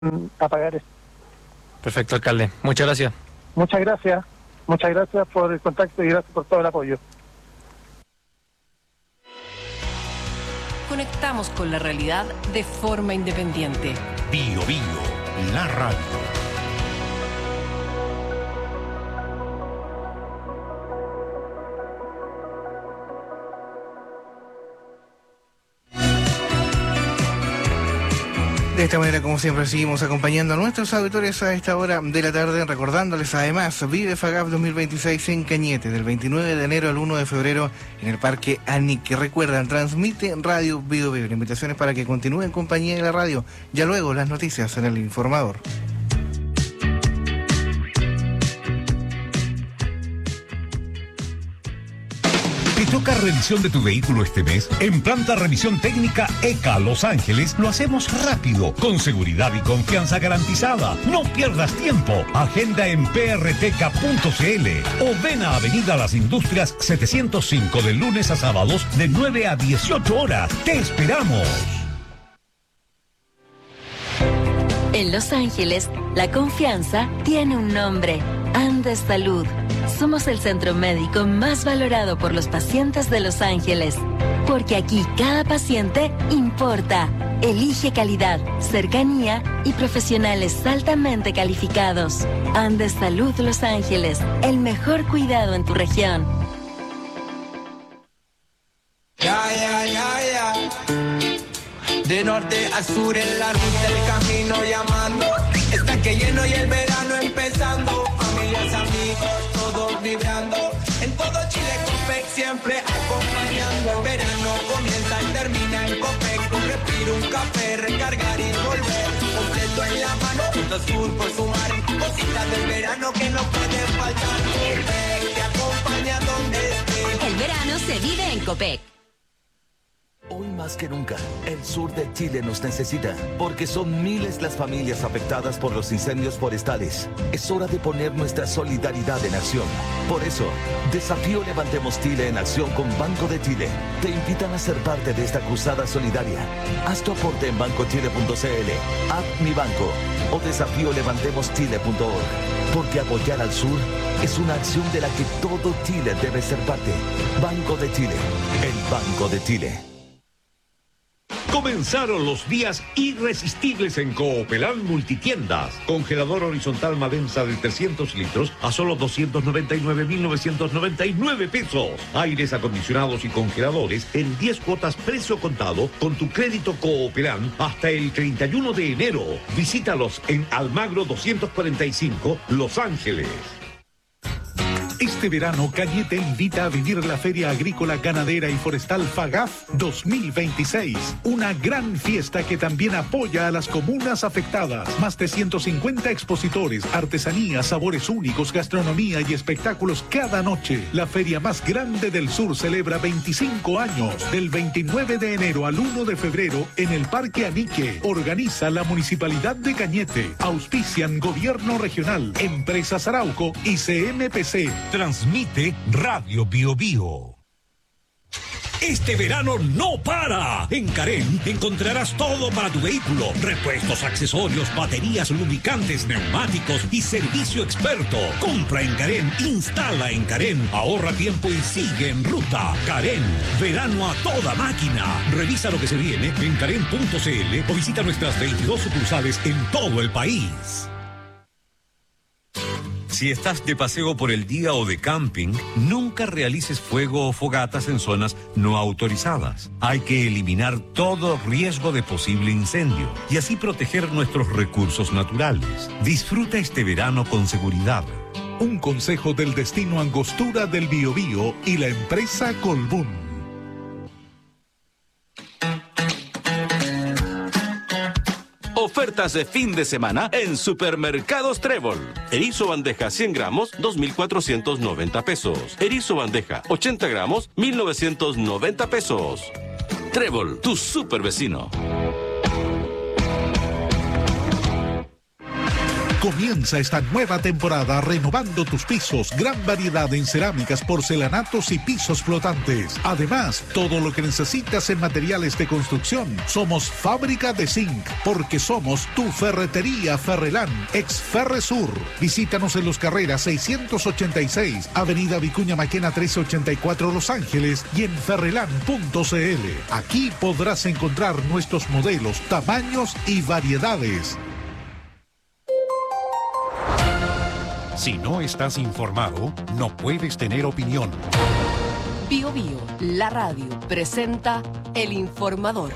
a pagar esto. Perfecto, alcalde. Muchas gracias. Muchas gracias por el contacto y gracias por todo el apoyo. Conectamos con la realidad de forma independiente. Bio Bio, la radio. De esta manera, como siempre, seguimos acompañando a nuestros auditores a esta hora de la tarde, recordándoles además, Vive FAGAF 2026 en Cañete, del 29 de enero al 1 de febrero en el Parque Anique. Recuerdan, transmite Radio Bio Bio. La invitación es para que continúen en compañía de la radio. Ya luego, las noticias en el Informador. ¿Te toca revisión de tu vehículo este mes? En Planta Revisión Técnica ECA Los Ángeles lo hacemos rápido, con seguridad y confianza garantizada. No pierdas tiempo. Agenda en prteca.cl o ven a Avenida Las Industrias 705 de lunes a sábados de 9 a 18 horas. ¡Te esperamos! En Los Ángeles, la confianza tiene un nombre: Andes Salud. Somos el centro médico más valorado por los pacientes de Los Ángeles, porque aquí cada paciente importa. Elige calidad, cercanía y profesionales altamente calificados. Andes Salud Los Ángeles, el mejor cuidado en tu región. Ya. De norte a sur en la ruta el camino llamando. Está que lleno y el verano empezando. Familias, amigos, todos vibrando. En todo Chile Copec siempre acompañando. El verano comienza y termina en Copec. Un respiro, un café, recargar y volver. Completo en la mano, punto sur por sumar. Cositas del verano que no pueden faltar. Copec te acompaña donde estés. El verano se vive en Copec. Hoy más que nunca, el sur de Chile nos necesita, porque son miles las familias afectadas por los incendios forestales. Es hora de poner nuestra solidaridad en acción. Por eso, Desafío Levantemos Chile en acción con Banco de Chile. Te invitan a ser parte de esta cruzada solidaria. Haz tu aporte en bancochile.cl, App Mi Banco o desafiolevantemoschile.org. Porque apoyar al sur es una acción de la que todo Chile debe ser parte. Banco de Chile, el Banco de Chile. Comenzaron los días irresistibles en Coopelán Multitiendas. Congelador horizontal Madensa de 300 litros a solo 299.999 pesos. Aires acondicionados y congeladores en 10 cuotas precio contado con tu crédito Coopelán hasta el 31 de enero. Visítalos en Almagro 245, Los Ángeles. Este verano, Cañete invita a vivir la Feria Agrícola, Ganadera y Forestal FAGAF 2026. Una gran fiesta que también apoya a las comunas afectadas. Más de 150 expositores, artesanías, sabores únicos, gastronomía y espectáculos cada noche. La feria más grande del sur celebra 25 años. Del 29 de enero al 1 de febrero en el Parque Anique. Organiza la Municipalidad de Cañete. Auspician Gobierno Regional, Empresas Arauco y CMPC. Transmite Radio Bio Bio. Este verano no para. En Carén encontrarás todo para tu vehículo: repuestos, accesorios, baterías, lubricantes, neumáticos y servicio experto. Compra en Carén, instala en Carén, ahorra tiempo y sigue en ruta. Carén, verano a toda máquina. Revisa lo que se viene en carén.cl o visita nuestras 22 sucursales en todo el país. Si estás de paseo por el día o de camping, nunca realices fuego o fogatas en zonas no autorizadas. Hay que eliminar todo riesgo de posible incendio y así proteger nuestros recursos naturales. Disfruta este verano con seguridad. Un consejo del Destino Angostura del Biobío y la empresa Colbún. Ofertas de fin de semana en Supermercados Trébol. Erizo bandeja 100 gramos, 2.490 pesos. Erizo bandeja 80 gramos, 1.990 pesos. Trébol, tu super vecino. Comienza esta nueva temporada renovando tus pisos. Gran variedad en cerámicas, porcelanatos y pisos flotantes. Además, todo lo que necesitas en materiales de construcción. Somos Fábrica de Zinc, porque somos tu ferretería Ferrelán, ex Ferresur. Visítanos en Los Carreras 686, Avenida Vicuña Maquena 1384, Los Ángeles, y en ferrelán.cl. Aquí podrás encontrar nuestros modelos, tamaños y variedades. Si no estás informado, no puedes tener opinión. Bio Bio, la radio, presenta El Informador.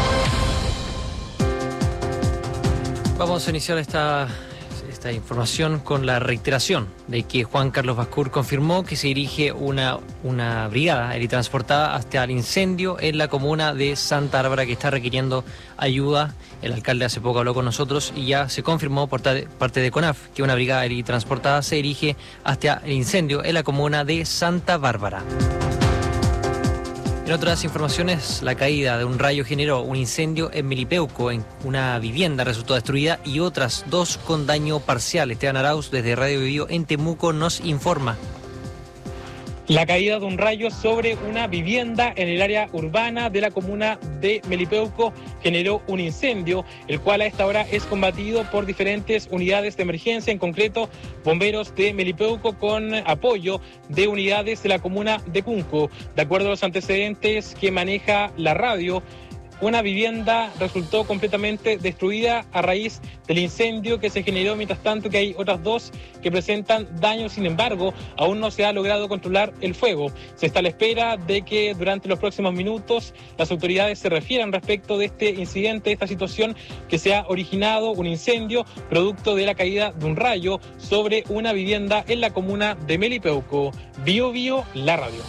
Vamos a iniciar esta información con la reiteración de que Juan Carlos Bascur confirmó que se dirige una brigada aerotransportada hasta el incendio en la comuna de Santa Bárbara, que está requiriendo ayuda. El alcalde hace poco habló con nosotros y ya se confirmó por parte de CONAF que una brigada aerotransportada se dirige hasta el incendio en la comuna de Santa Bárbara. En otras informaciones, la caída de un rayo generó un incendio en Melipeuco. En una vivienda resultó destruida y otras 2 con daño parcial. Esteban Arauz, desde Radio Bio en Temuco, nos informa. La caída de un rayo sobre una vivienda en el área urbana de la comuna de Melipeuco generó un incendio, el cual a esta hora es combatido por diferentes unidades de emergencia, en concreto bomberos de Melipeuco con apoyo de unidades de la comuna de Punco. De acuerdo a los antecedentes que maneja la radio, una vivienda resultó completamente destruida a raíz del incendio que se generó, mientras tanto que hay otras 2 que presentan daños. Sin embargo, aún no se ha logrado controlar el fuego. Se está a la espera de que durante los próximos minutos las autoridades se refieran respecto de este incidente, esta situación que se ha originado, un incendio producto de la caída de un rayo sobre una vivienda en la comuna de Melipeuco. Bio Bio, la radio.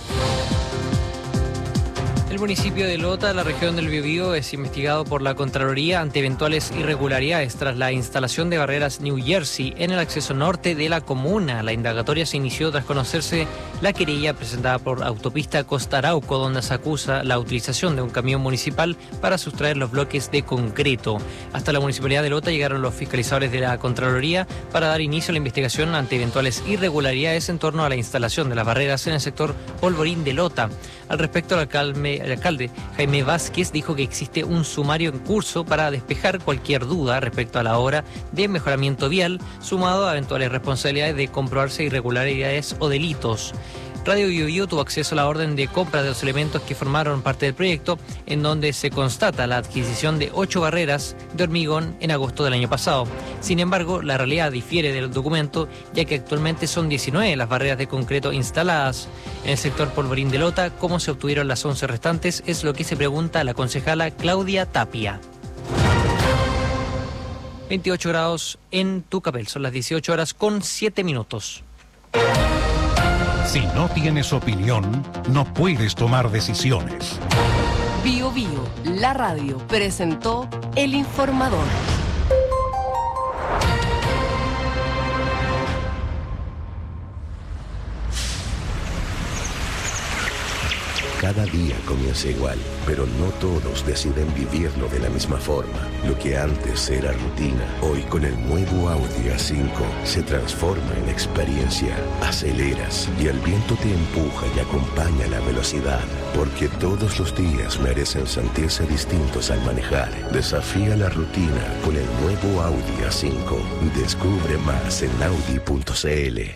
El municipio de Lota, la región del Biobío, es investigado por la Contraloría ante eventuales irregularidades tras la instalación de barreras New Jersey en el acceso norte de la comuna. La indagatoria se inició tras conocerse la querella presentada por Autopista Costa Arauco, donde se acusa la utilización de un camión municipal para sustraer los bloques de concreto. Hasta la municipalidad de Lota llegaron los fiscalizadores de la Contraloría para dar inicio a la investigación ante eventuales irregularidades en torno a la instalación de las barreras en el sector Polvorín de Lota. Al respecto, el alcalde Jaime Vázquez dijo que existe un sumario en curso para despejar cualquier duda respecto a la obra de mejoramiento vial, sumado a eventuales responsabilidades de comprobarse irregularidades o delitos. Radio Bio tuvo acceso a la orden de compra de los elementos que formaron parte del proyecto, en donde se constata la adquisición de 8 barreras de hormigón en agosto del año pasado. Sin embargo, la realidad difiere del documento, ya que actualmente son 19 las barreras de concreto instaladas. En el sector Polvorín de Lota, ¿cómo se obtuvieron las 11 restantes? Es lo que se pregunta a la concejala Claudia Tapia. 28 grados en Tucapel, son las 18 horas con 7 minutos. Si no tienes opinión, no puedes tomar decisiones. Bio Bio, la radio, presentó El Informador. Cada día comienza igual, pero no todos deciden vivirlo de la misma forma. Lo que antes era rutina, hoy con el nuevo Audi A5 se transforma en experiencia. Aceleras y el viento te empuja y acompaña la velocidad, porque todos los días merecen sentirse distintos al manejar. Desafía la rutina con el nuevo Audi A5. Descubre más en Audi.cl.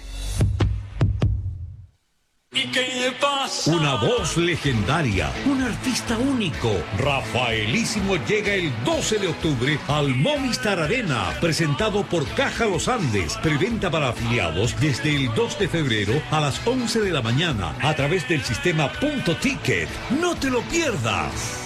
Una voz legendaria, un artista único. Rafaelísimo llega el 12 de octubre al Movistar Arena, presentado por Caja Los Andes. Preventa para afiliados desde el 2 de febrero a las 11 de la mañana a través del sistema Punto Ticket. ¡No te lo pierdas!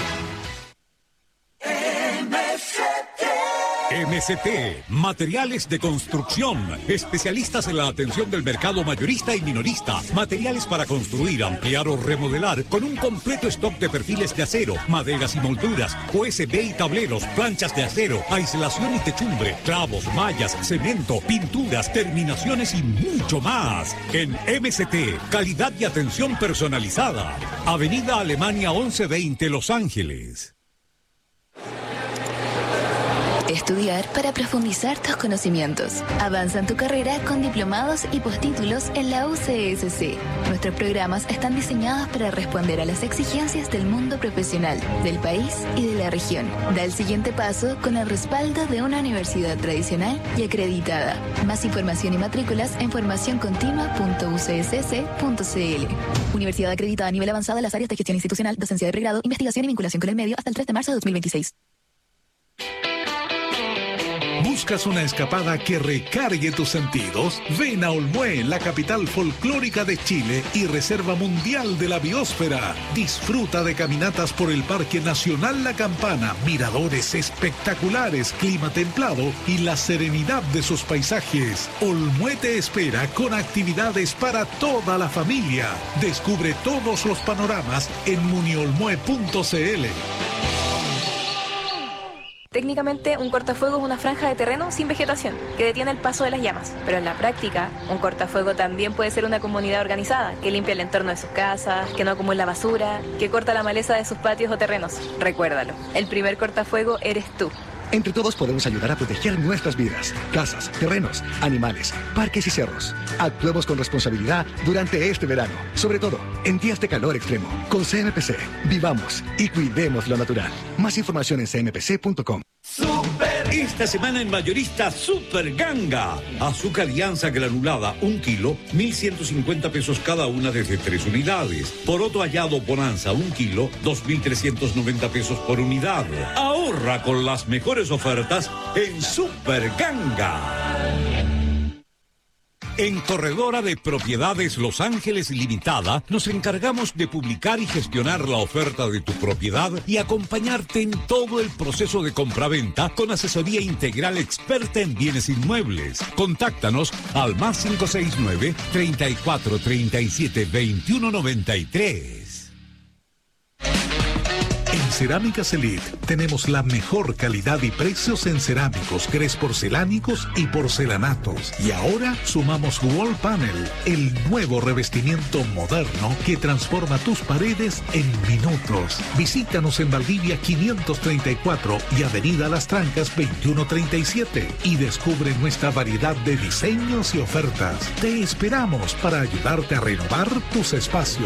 MCT, materiales de construcción, especialistas en la atención del mercado mayorista y minorista, materiales para construir, ampliar o remodelar, con un completo stock de perfiles de acero, maderas y molduras, USB y tableros, planchas de acero, aislación y techumbre, clavos, mallas, cemento, pinturas, terminaciones y mucho más. En MCT, calidad y atención personalizada. Avenida Alemania 1120, Los Ángeles. Estudiar para profundizar tus conocimientos. Avanza en tu carrera con diplomados y postítulos en la UCSC. Nuestros programas están diseñados para responder a las exigencias del mundo profesional, del país y de la región. Da el siguiente paso con el respaldo de una universidad tradicional y acreditada. Más información y matrículas en formacioncontinua.ucsc.cl. Universidad acreditada a nivel avanzado en las áreas de gestión institucional, docencia de pregrado, investigación y vinculación con el medio hasta el 3 de marzo de 2026. ¿Buscas una escapada que recargue tus sentidos? Ven a Olmué, la capital folclórica de Chile y reserva mundial de la biosfera. Disfruta de caminatas por el Parque Nacional La Campana, miradores espectaculares, clima templado y la serenidad de sus paisajes. Olmué te espera con actividades para toda la familia. Descubre todos los panoramas en muniolmue.cl. Técnicamente, un cortafuego es una franja de terreno sin vegetación que detiene el paso de las llamas. Pero en la práctica, un cortafuego también puede ser una comunidad organizada que limpia el entorno de sus casas, que no acumula basura, que corta la maleza de sus patios o terrenos. Recuérdalo, el primer cortafuego eres tú. Entre todos podemos ayudar a proteger nuestras vidas, casas, terrenos, animales, parques y cerros. Actuemos con responsabilidad durante este verano, sobre todo en días de calor extremo. Con CMPC, vivamos y cuidemos lo natural. Más información en cmpc.com. Esta semana en Mayorista Super Ganga. Azúcar Alianza granulada, 1 kilo, 1.150 pesos cada una desde 3 unidades. Poroto hallado Bonanza, 1 kilo, 2.390 pesos por unidad. Ahorra con las mejores ofertas en Super Ganga. En Corredora de Propiedades Los Ángeles Limitada, nos encargamos de publicar y gestionar la oferta de tu propiedad y acompañarte en todo el proceso de compraventa con asesoría integral experta en bienes inmuebles. Contáctanos al más 569-3437-2193. En Cerámicas Elite tenemos la mejor calidad y precios en cerámicos, grés porcelánicos y porcelanatos. Y ahora sumamos Wall Panel, el nuevo revestimiento moderno que transforma tus paredes en minutos. Visítanos en Valdivia 534 y Avenida Las Trancas 2137 y descubre nuestra variedad de diseños y ofertas. Te esperamos para ayudarte a renovar tus espacios.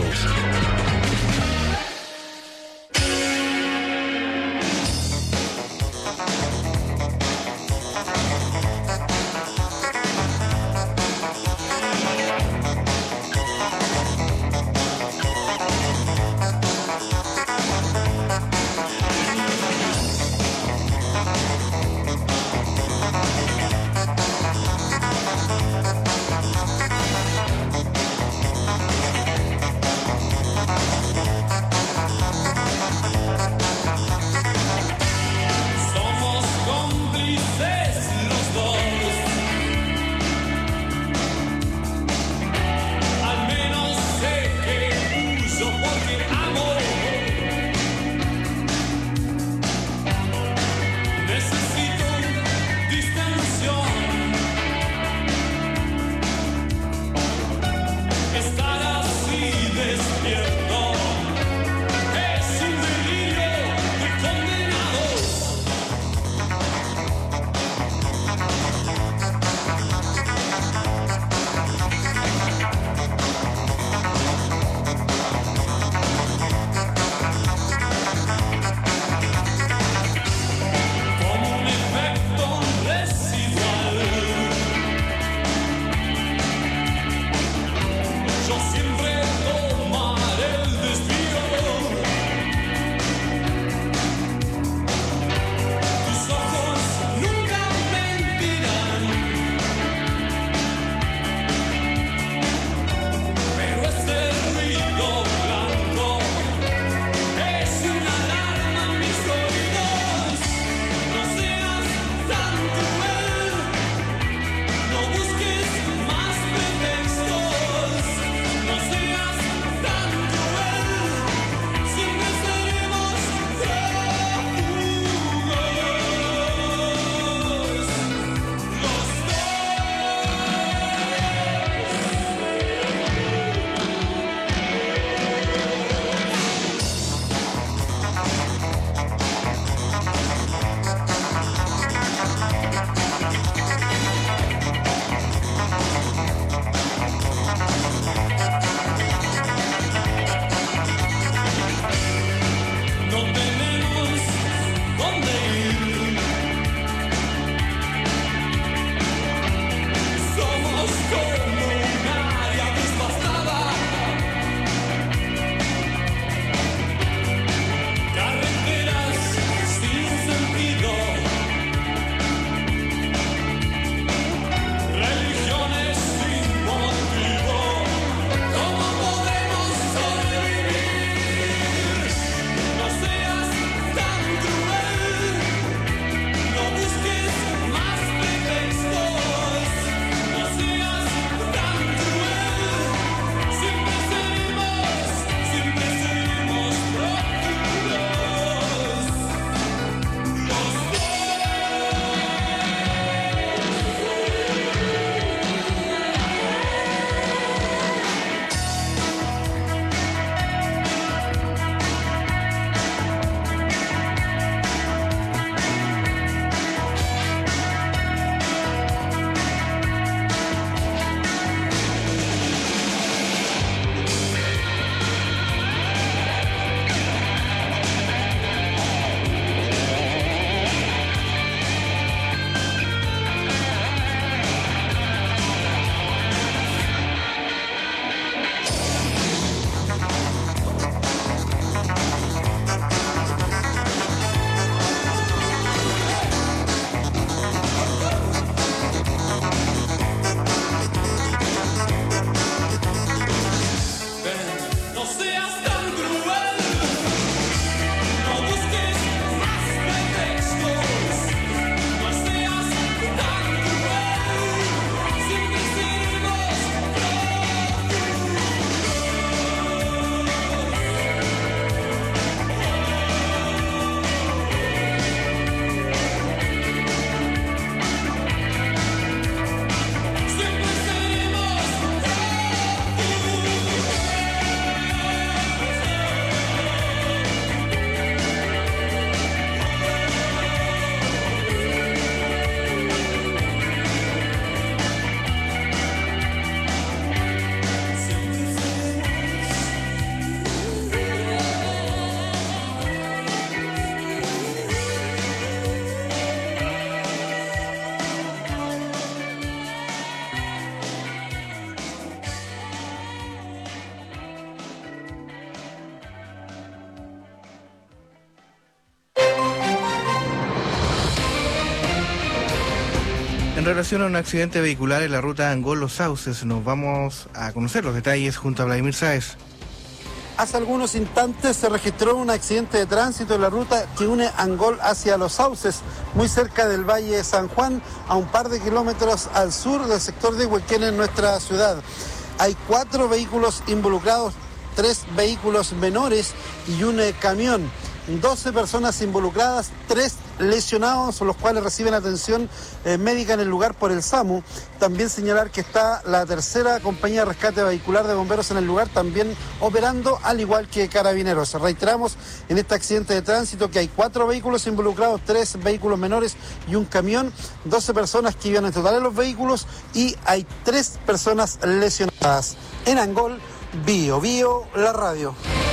En relación a un accidente vehicular en la ruta Angol-Los Sauces, nos vamos a conocer los detalles junto a Vladimir Sáez. Hace algunos instantes se registró un accidente de tránsito en la ruta que une Angol hacia Los Sauces, muy cerca del Valle de San Juan, a un par de kilómetros al sur del sector de Huequén en nuestra ciudad. Hay 4 vehículos involucrados, 3 vehículos menores y un camión. 12 personas involucradas, 3 lesionados, los cuales reciben atención médica en el lugar por el SAMU. También señalar que está la tercera compañía de rescate vehicular de bomberos en el lugar, también operando, al igual que Carabineros. Reiteramos en este accidente de tránsito que hay 4 vehículos involucrados, 3 vehículos menores y un camión, 12 personas que iban en total en los vehículos y hay 3 personas lesionadas. En Angol, Bio Bio, la radio.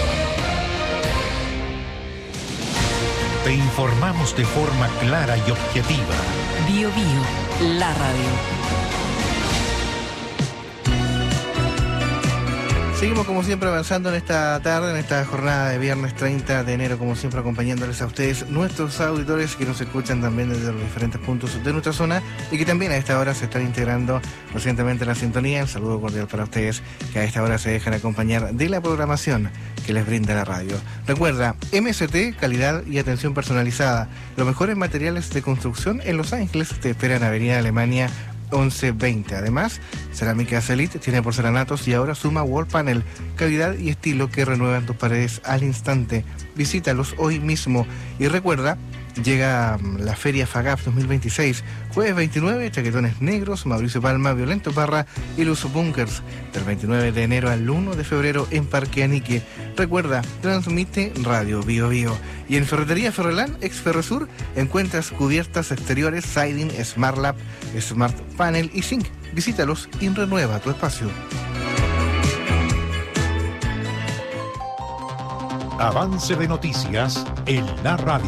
Te informamos de forma clara y objetiva. Bio Bio, la radio. Seguimos como siempre avanzando en esta tarde, en esta jornada de viernes 30 de enero, como siempre acompañándoles a ustedes, nuestros auditores que nos escuchan también desde los diferentes puntos de nuestra zona y que también a esta hora se están integrando recientemente en la sintonía. Un saludo cordial para ustedes que a esta hora se dejan acompañar de la programación que les brinda la radio. Recuerda, MST, calidad y atención personalizada. Los mejores materiales de construcción en Los Ángeles te esperan en Avenida Alemania 1120. Además, Cerámica Elite tiene porcelanatos y ahora suma wall panel, calidad y estilo que renuevan tus paredes al instante. Visítalos hoy mismo y recuerda, llega la Feria FAGAP 2026, jueves 29, chaquetones negros, Mauricio Palma, Violento Parra y Luz Bunkers, del 29 de enero al 1 de febrero en Parque Anique. Recuerda, transmite Radio Bio Bio. Y en Ferretería Ferrelán, ex Ferresur, encuentras cubiertas exteriores, siding, Smart Lab, Smart Panel y Zinc. Visítalos y renueva tu espacio. Avance de noticias en la radio.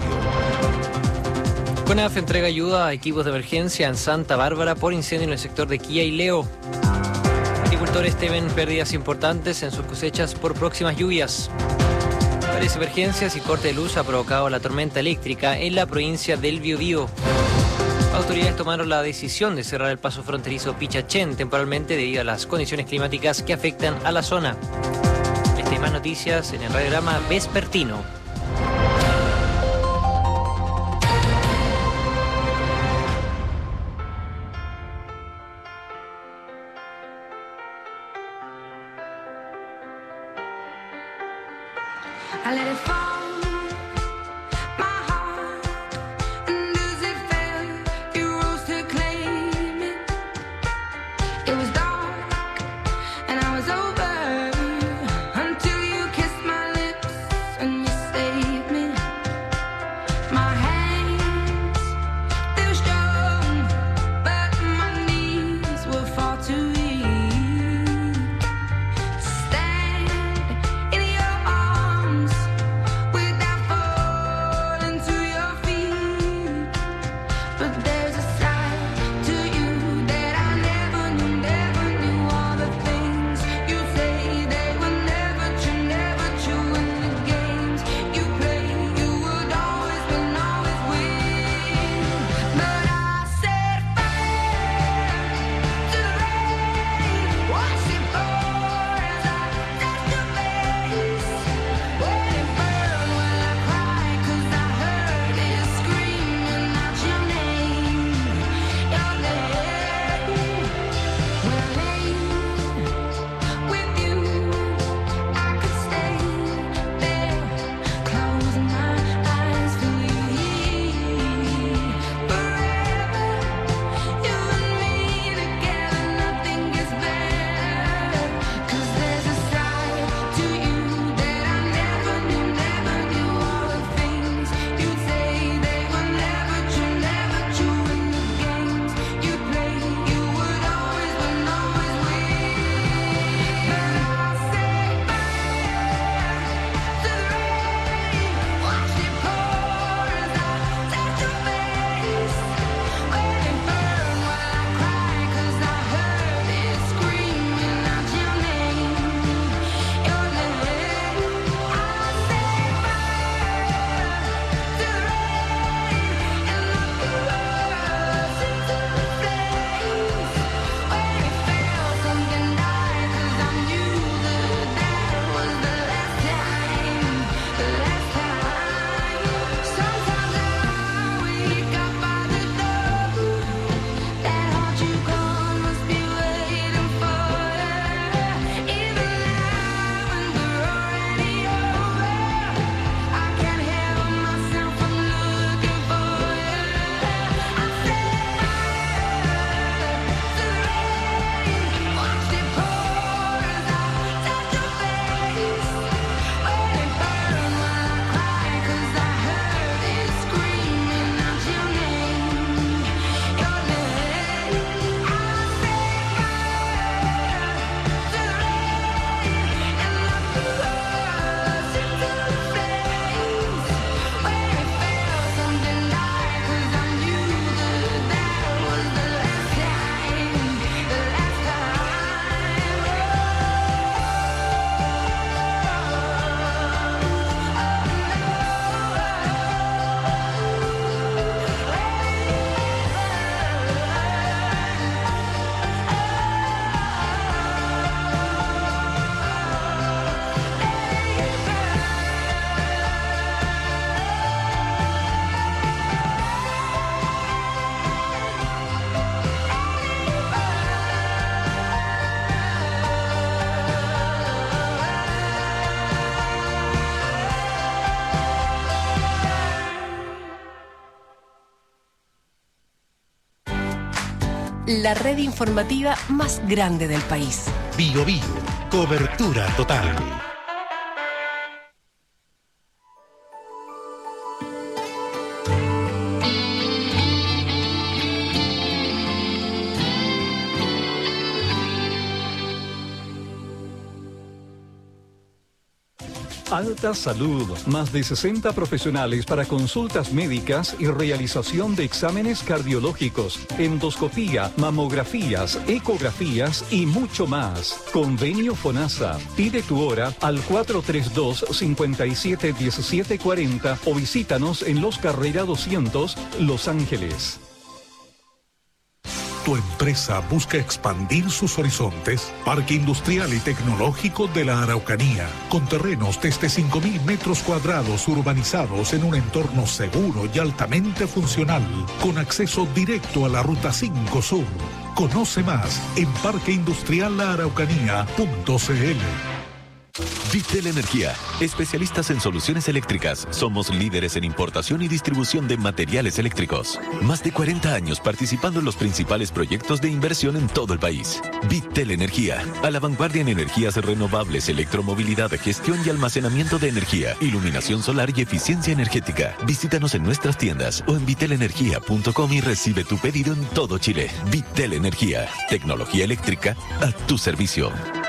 CONAF entrega ayuda a equipos de emergencia en Santa Bárbara por incendio en el sector de Quilla y Leo. Agricultores temen pérdidas importantes en sus cosechas por próximas lluvias. Varias emergencias y corte de luz ha provocado la tormenta eléctrica en la provincia del Biobío. Autoridades tomaron la decisión de cerrar el paso fronterizo Pichachén temporalmente debido a las condiciones climáticas que afectan a la zona. Estas y más noticias en el radiograma vespertino. I let it fall, my heart, and as it fell, you rose to claim it. It was dark, and I was over, until you kissed my lips, and you saved me. My hands, they were strong, but my knees were far too weak. Stand in your arms la red informativa más grande del país. Bio Bio, cobertura total. Alta Salud, más de 60 profesionales para consultas médicas y realización de exámenes cardiológicos, endoscopía, mamografías, ecografías y mucho más. Convenio FONASA. Pide tu hora al 432-571740 o visítanos en Los Carrera 200, Los Ángeles. ¿Tu empresa busca expandir sus horizontes? Parque Industrial y Tecnológico de la Araucanía, con terrenos desde 5.000 metros cuadrados urbanizados en un entorno seguro y altamente funcional, con acceso directo a la Ruta 5 Sur. Conoce más en parqueindustriallaaraucanía.cl. Vitel Energía, especialistas en soluciones eléctricas. Somos líderes en importación y distribución de materiales eléctricos. Más de 40 años participando en los principales proyectos de inversión en todo el país. Vitel Energía, a la vanguardia en energías renovables, electromovilidad, gestión y almacenamiento de energía, iluminación solar y eficiencia energética. Visítanos en nuestras tiendas o en vitelenergia.com y recibe tu pedido en todo Chile. Vitel Energía, tecnología eléctrica a tu servicio.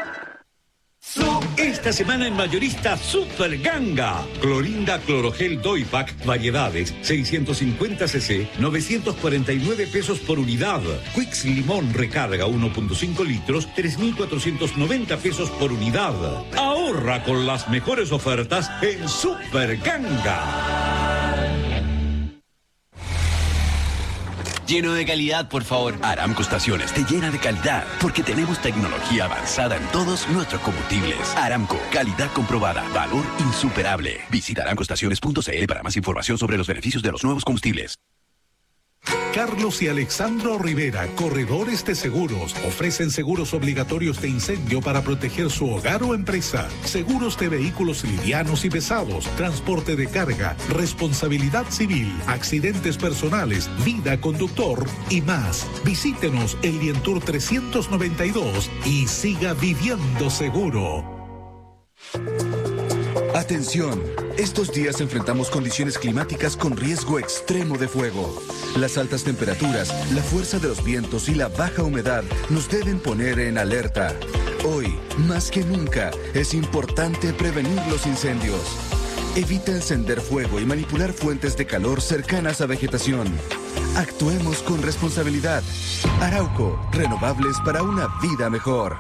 Esta semana en Mayorista Super Ganga. Clorinda Clorogel Doypack, variedades, 650 cc, 949 pesos por unidad. Quicks Limón Recarga 1.5 litros, 3.490 pesos por unidad. Ahorra con las mejores ofertas en Super Ganga. Lleno de calidad, por favor. Aramco Estaciones te llena de calidad porque tenemos tecnología avanzada en todos nuestros combustibles. Aramco, calidad comprobada, valor insuperable. Visita aramcoestaciones.cl para más información sobre los beneficios de los nuevos combustibles. Carlos y Alexandro Rivera, corredores de seguros, ofrecen seguros obligatorios de incendio para proteger su hogar o empresa, seguros de vehículos livianos y pesados, transporte de carga, responsabilidad civil, accidentes personales, vida conductor y más. Visítenos en Lientour 392 y siga viviendo seguro. Atención, estos días enfrentamos condiciones climáticas con riesgo extremo de fuego. Las altas temperaturas, la fuerza de los vientos y la baja humedad nos deben poner en alerta. Hoy, más que nunca, es importante prevenir los incendios. Evita encender fuego y manipular fuentes de calor cercanas a vegetación. Actuemos con responsabilidad. Arauco, renovables para una vida mejor.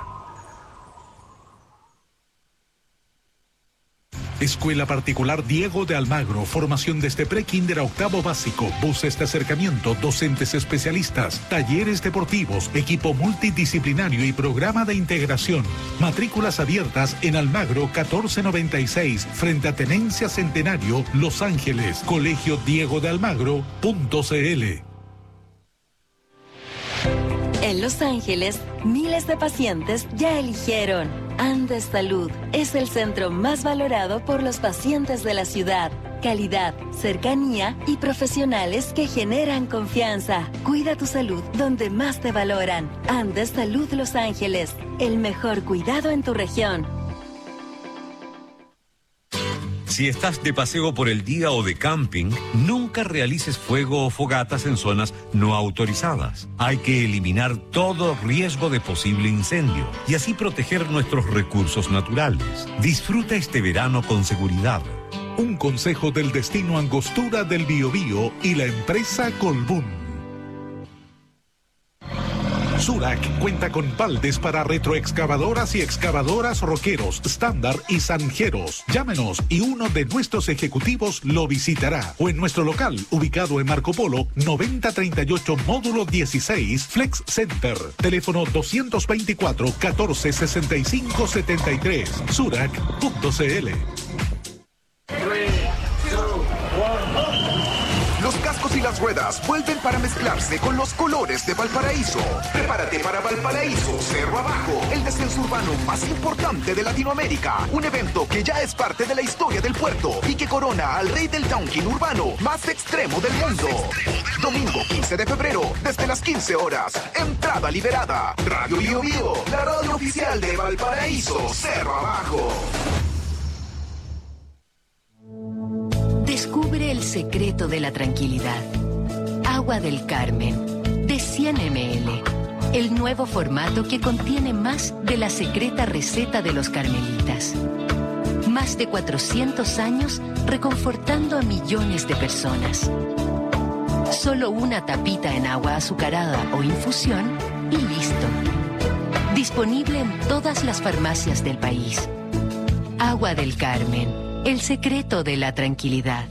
Escuela Particular Diego de Almagro, formación desde pre-kinder a octavo básico, buses de acercamiento, docentes especialistas, talleres deportivos, equipo multidisciplinario y programa de integración. Matrículas abiertas en Almagro 1496, frente a Tenencia Centenario, Los Ángeles, Colegio Diego de Almagro.cl. En Los Ángeles, miles de pacientes ya eligieron Andes Salud. Es el centro más valorado por los pacientes de la ciudad. Calidad, cercanía y profesionales que generan confianza. Cuida tu salud donde más te valoran. Andes Salud Los Ángeles, el mejor cuidado en tu región. Si estás de paseo por el día o de camping, nunca realices fuego o fogatas en zonas no autorizadas. Hay que eliminar todo riesgo de posible incendio y así proteger nuestros recursos naturales. Disfruta este verano con seguridad. Un consejo del Destino Angostura del Biobío y la empresa Colbún. Surac cuenta con baldes para retroexcavadoras y excavadoras roqueros, estándar y zanjeros. Llámenos y uno de nuestros ejecutivos lo visitará. O en nuestro local, ubicado en Marco Polo, 9038 módulo 16, Flex Center. Teléfono 224 14 65 73. Surac.cl. Los cascos y las las ruedas vuelven para mezclarse con los colores de Valparaíso. Prepárate para Valparaíso Cerro Abajo, el descenso urbano más importante de Latinoamérica. Un evento que ya es parte de la historia del puerto y que corona al rey del downhill urbano más extremo del mundo. Domingo 15 de febrero, desde las 15 horas. Entrada liberada. Radio Bio Bio, la radio oficial de Valparaíso Cerro Abajo. Descubre el secreto de la tranquilidad. Agua del Carmen, de 100 ml. El nuevo formato que contiene más de la secreta receta de los carmelitas. Más de 400 años reconfortando a millones de personas. Solo una tapita en agua azucarada o infusión y listo. Disponible en todas las farmacias del país. Agua del Carmen, el secreto de la tranquilidad.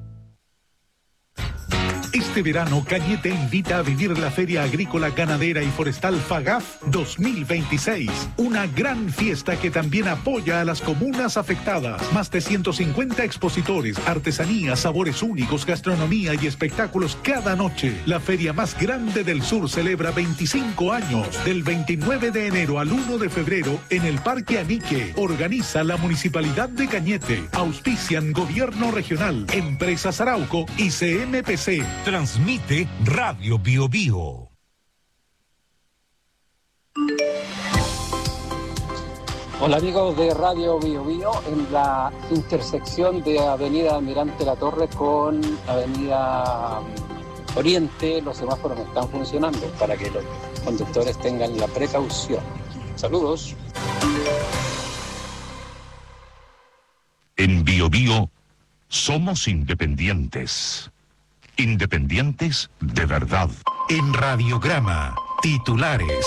Este verano, Cañete invita a vivir la Feria Agrícola, Ganadera y Forestal FAGAF 2026. Una gran fiesta que también apoya a las comunas afectadas. Más de 150 expositores, artesanías, sabores únicos, gastronomía y espectáculos cada noche. La feria más grande del sur celebra 25 años. Del 29 de enero al 1 de febrero en el Parque Anique. Organiza la Municipalidad de Cañete. Auspician Gobierno Regional, Empresas Arauco y CMPC. Transmite Radio Bio Bio. Hola amigos de Radio Bio Bio, en la intersección de Avenida Almirante Latorre con Avenida Oriente, los semáforos no están funcionando para que los conductores tengan la precaución. Saludos. En Bio Bio somos independientes. Independientes de verdad. En Radiograma, titulares.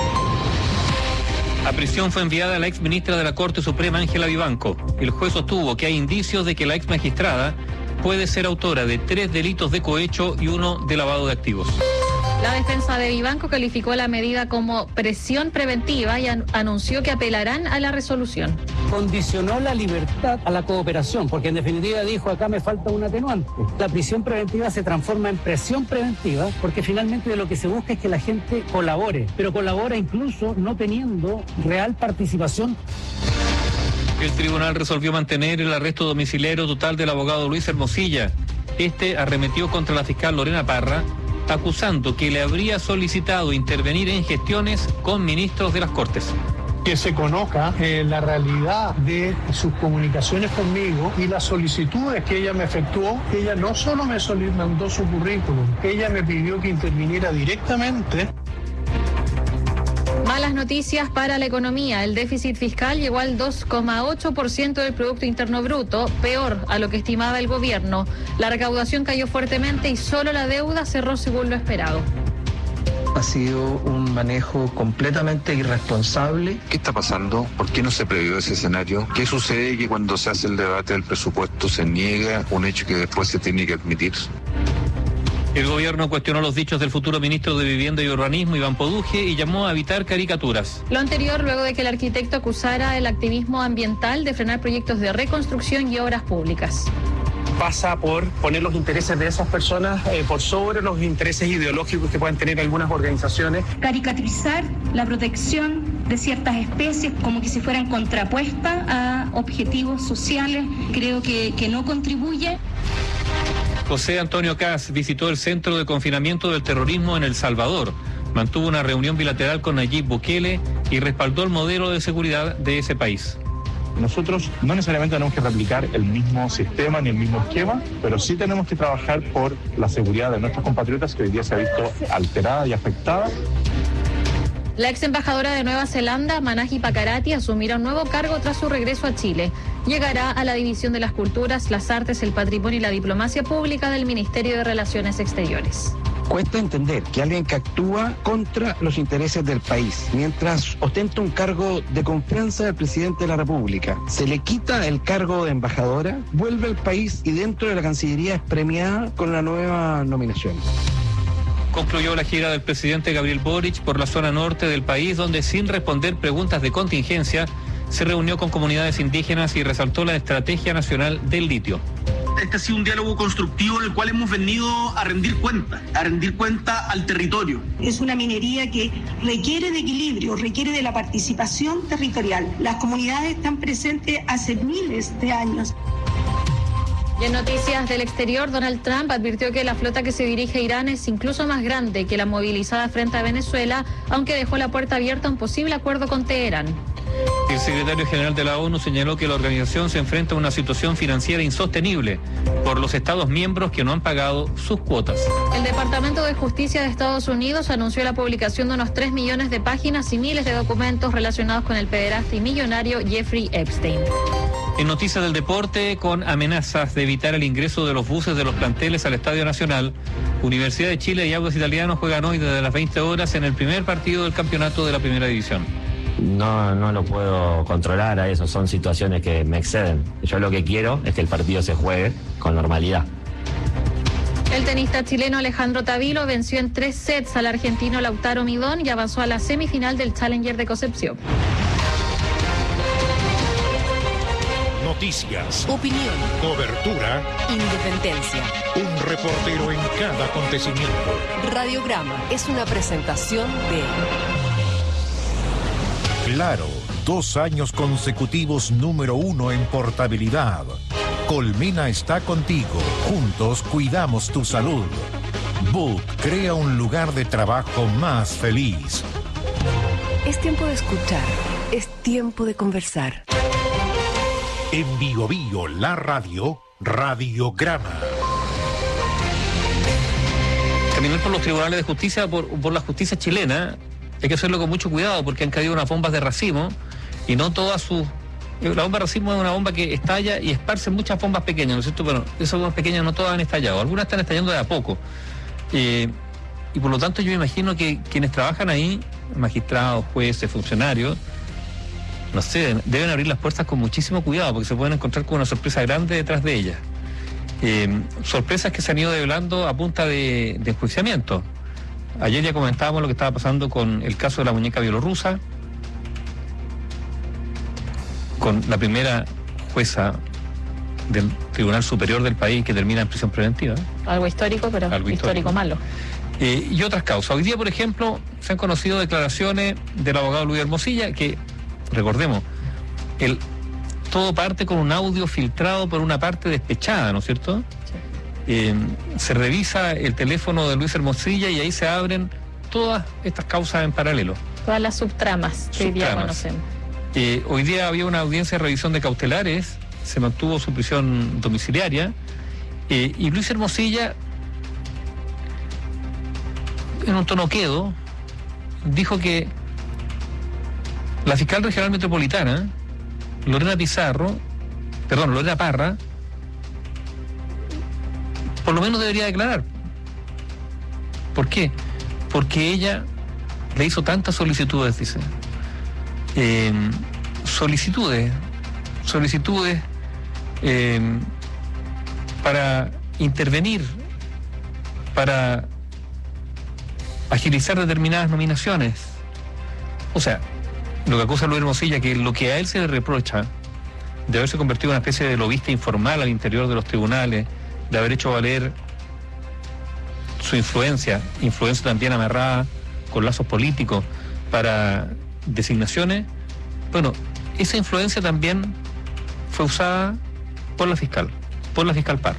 A prisión fue enviada la ex ministra de la Corte Suprema, Ángela Vivanco. El juez sostuvo que hay indicios de que la ex magistrada puede ser autora de 3 delitos de cohecho y 1 de lavado de activos. La defensa de Vivanco calificó la medida como presión preventiva y anunció que apelarán a la resolución. Condicionó la libertad a la cooperación, porque en definitiva dijo, acá me falta un atenuante. La prisión preventiva se transforma en presión preventiva, porque finalmente de lo que se busca es que la gente colabore, pero colabora incluso no teniendo real participación. El tribunal resolvió mantener el arresto domiciliario total del abogado Luis Hermosilla. Este arremetió contra la fiscal Lorena Parra, acusando que le habría solicitado intervenir en gestiones con ministros de las Cortes. Que se conozca la realidad de sus comunicaciones conmigo y las solicitudes que ella me efectuó. Ella no solo me mandó su currículum, ella me pidió que interviniera directamente. Malas noticias para la economía. El déficit fiscal llegó al 2,8% del Producto Interno Bruto, peor a lo que estimaba el gobierno. La recaudación cayó fuertemente y solo la deuda cerró según lo esperado. Ha sido un manejo completamente irresponsable. ¿Qué está pasando? ¿Por qué no se previó ese escenario? ¿Qué sucede que cuando se hace el debate del presupuesto se niega un hecho que después se tiene que admitir? El gobierno cuestionó los dichos del futuro ministro de Vivienda y Urbanismo, Iván Poduje, y llamó a evitar caricaturas. Lo anterior luego de que el arquitecto acusara el activismo ambiental de frenar proyectos de reconstrucción y obras públicas. Pasa por poner los intereses de esas personas por sobre los intereses ideológicos que puedan tener algunas organizaciones. Caricaturizar la protección de ciertas especies como que si fueran contrapuestas a objetivos sociales, creo que no contribuye. José Antonio Kast visitó el centro de confinamiento del terrorismo en El Salvador. Mantuvo una reunión bilateral con Nayib Bukele y respaldó el modelo de seguridad de ese país. Nosotros no necesariamente tenemos que replicar el mismo sistema ni el mismo esquema, pero sí tenemos que trabajar por la seguridad de nuestros compatriotas que hoy día se ha visto alterada y afectada. La ex embajadora de Nueva Zelanda, Manahi Pakarati, asumirá un nuevo cargo tras su regreso a Chile. Llegará a la División de las Culturas, las Artes, el Patrimonio y la Diplomacia Pública del Ministerio de Relaciones Exteriores. Cuesta entender que alguien que actúa contra los intereses del país, mientras ostenta un cargo de confianza del presidente de la República, se le quita el cargo de embajadora, vuelve al país y dentro de la Cancillería es premiada con la nueva nominación. Concluyó la gira del presidente Gabriel Boric por la zona norte del país, donde sin responder preguntas de contingencia, se reunió con comunidades indígenas y resaltó la estrategia nacional del litio. Este ha sido un diálogo constructivo en el cual hemos venido a rendir cuenta al territorio. Es una minería que requiere de equilibrio, requiere de la participación territorial. Las comunidades están presentes hace miles de años. Y en noticias del exterior, Donald Trump advirtió que la flota que se dirige a Irán es incluso más grande que la movilizada frente a Venezuela, aunque dejó la puerta abierta a un posible acuerdo con Teherán. El secretario general de la ONU señaló que la organización se enfrenta a una situación financiera insostenible por los Estados miembros que no han pagado sus cuotas. El Departamento de Justicia de Estados Unidos anunció la publicación de unos 3 millones de páginas y miles de documentos relacionados con el pederasta y millonario Jeffrey Epstein. En noticias del deporte, con amenazas de evitar el ingreso de los buses de los planteles al Estadio Nacional, Universidad de Chile y Audax Italiano juegan hoy desde las 20 horas en el primer partido del campeonato de la Primera División. No lo puedo controlar a eso, son situaciones que me exceden. Yo lo que quiero es que el partido se juegue con normalidad. El tenista chileno Alejandro Tavilo venció en 3 sets al argentino Lautaro Midón y avanzó a la semifinal del Challenger de Concepción. Noticias, opinión, cobertura, independencia. Un reportero en cada acontecimiento. Radiograma es una presentación de Claro, 2 años consecutivos número 1 en portabilidad. Colmena está contigo. Juntos cuidamos tu salud. Book crea un lugar de trabajo más feliz. Es tiempo de escuchar. Es tiempo de conversar. En Bio Bio, la radio, Radiograma. Caminar por los tribunales de justicia, por la justicia chilena, hay que hacerlo con mucho cuidado porque han caído unas bombas de racimo y no todas sus... La bomba de racimo es una bomba que estalla y esparce muchas bombas pequeñas, ¿no es cierto? Bueno, esas bombas pequeñas no todas han estallado, algunas están estallando de a poco. Y por lo tanto yo me imagino que quienes trabajan ahí, magistrados, jueces, funcionarios, no sé, deben abrir las puertas con muchísimo cuidado porque se pueden encontrar con una sorpresa grande detrás de ellas. Sorpresas que se han ido develando a punta de enjuiciamiento. Ayer ya comentábamos lo que estaba pasando con el caso de la muñeca bielorrusa, con la primera jueza del Tribunal Superior del país que termina en prisión preventiva. Algo histórico, pero algo histórico malo. Y otras causas. Hoy día, por ejemplo, se han conocido declaraciones del abogado Luis Hermosilla que, recordemos, todo parte con un audio filtrado por una parte despechada, ¿no es cierto? Se revisa el teléfono de Luis Hermosilla y ahí se abren todas estas causas en paralelo. Todas las subtramas que hoy día conocemos. Hoy día había una audiencia de revisión de cautelares, se mantuvo su prisión domiciliaria y Luis Hermosilla, en un tono quedo, dijo que la fiscal regional metropolitana, Lorena Parra, por lo menos debería declarar. ¿Por qué? Porque ella le hizo tantas solicitudes, dice. Solicitudes para intervenir, para agilizar determinadas nominaciones. O sea, lo que acusa Luis Hermosilla, que lo que a él se le reprocha de haberse convertido en una especie de lobista informal al interior de los tribunales, de haber hecho valer su influencia también amarrada con lazos políticos para designaciones, bueno, esa influencia también fue usada por la fiscal Parra.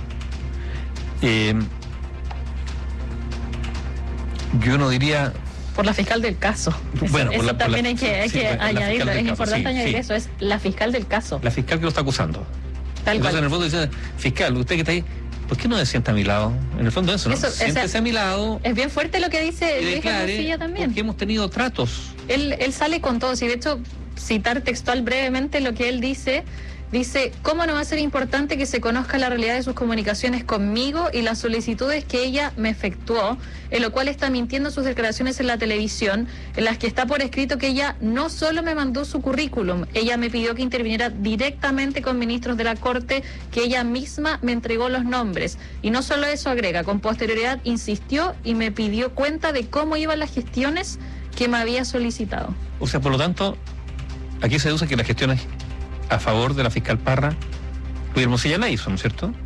Yo no diría... Por la fiscal del caso. Bueno, eso también hay que añadirlo, es importante añadir eso, es la fiscal del caso. La fiscal que lo está acusando. Tal Entonces, cual. en el fondo dice, fiscal, usted que está ahí, ¿por qué no se sienta a mi lado? En el fondo eso, ¿no? Siéntese a mi lado. Es bien fuerte lo que dice Luis Hermosilla también. Porque hemos tenido tratos. Él sale con todos y de hecho, citar textual brevemente lo que él dice, ¿cómo no va a ser importante que se conozca la realidad de sus comunicaciones conmigo y las solicitudes que ella me efectuó, en lo cual está mintiendo sus declaraciones en la televisión, en las que está por escrito que ella no solo me mandó su currículum, ella me pidió que interviniera directamente con ministros de la Corte, que ella misma me entregó los nombres. Y no solo eso, agrega, con posterioridad insistió y me pidió cuenta de cómo iban las gestiones que me había solicitado. O sea, por lo tanto, aquí se deduce que las gestiones a favor de la fiscal Parra, Luis Hermosilla la hizo, ¿no es cierto?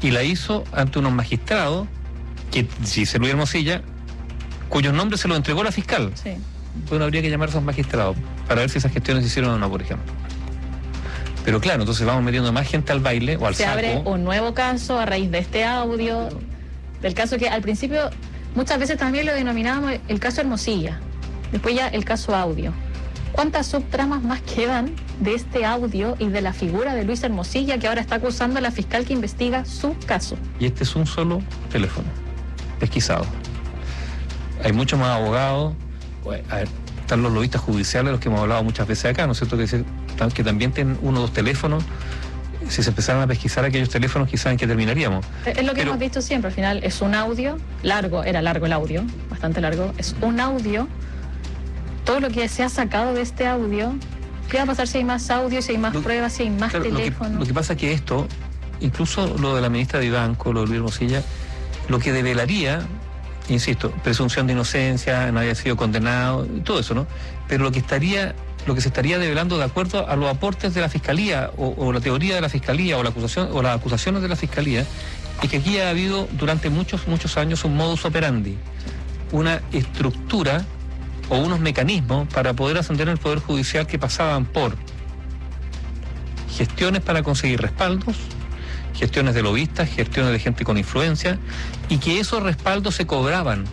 y la hizo ante unos magistrados que, si dice Luis Hermosilla, cuyos nombres se los entregó la fiscal. Sí. Bueno, habría que llamar a esos magistrados para ver si esas gestiones se hicieron o no, por ejemplo. Pero claro, entonces vamos metiendo más gente al baile o al saco. Se abre un nuevo caso a raíz de este audio, del caso que al principio muchas veces también lo denominábamos el caso Hermosilla, después ya el caso audio. ¿Cuántas subtramas más quedan de este audio y de la figura de Luis Hermosilla, que ahora está acusando a la fiscal que investiga su caso? Y este es un solo teléfono, pesquisado. Hay muchos más abogados, a ver, están los lobistas judiciales, los que hemos hablado muchas veces acá, ¿no es cierto? Que también tienen 1 o 2 teléfonos. Si se empezaran a pesquisar aquellos teléfonos, quizás en qué terminaríamos. Es lo que hemos visto siempre, al final es un audio largo, era largo el audio, bastante largo, es un audio. Todo lo que se ha sacado de este audio, ¿qué va a pasar si hay más audio, si hay más pruebas, si hay más teléfonos? Lo que pasa es que esto, incluso lo de la ministra de Vivanco, lo de Luis Hermosilla, lo que develaría, insisto, presunción de inocencia, nadie ha sido condenado, todo eso, ¿no? Pero lo que se estaría develando de acuerdo a los aportes de la Fiscalía o la teoría de la Fiscalía o la acusación o las acusaciones de la Fiscalía, es que aquí ha habido durante muchos años un modus operandi, una estructura o unos mecanismos para poder ascender en el Poder Judicial que pasaban por gestiones para conseguir respaldos, gestiones de lobistas, gestiones de gente con influencia, y que esos respaldos se cobraban.